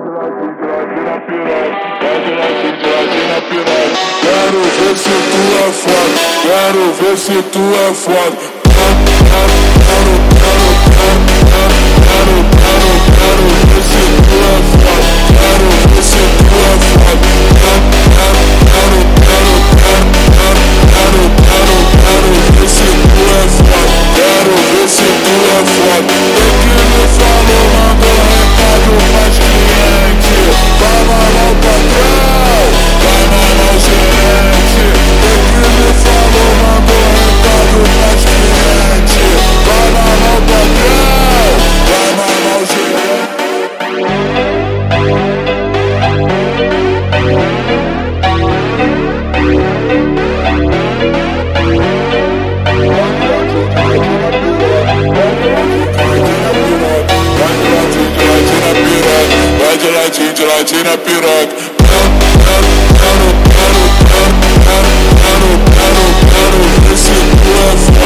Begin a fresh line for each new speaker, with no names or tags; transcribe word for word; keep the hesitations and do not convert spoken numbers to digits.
Quero ver se tu é foda, quero ver se tu é foda. Quero, quero, quero, quero, quero, quero, quero ver se tu é foda, quero ver se tu é foda. Quero, quero, quero, quero, quero, quero, quero ver se tu é foda, quero ver se tu é foda. Eu que me falou, mandou recado pras clientes. Vai mandar o patrão, vai mandar o gerente. Eu que me falou, mandou recado pras clientes. Vai mandar o patrão, vai mandar o gerente. Vai de ladinho, de ladinho na piroca. Quero, quero, quero, quero, quero, quero, quero, quero ver se tu é foda.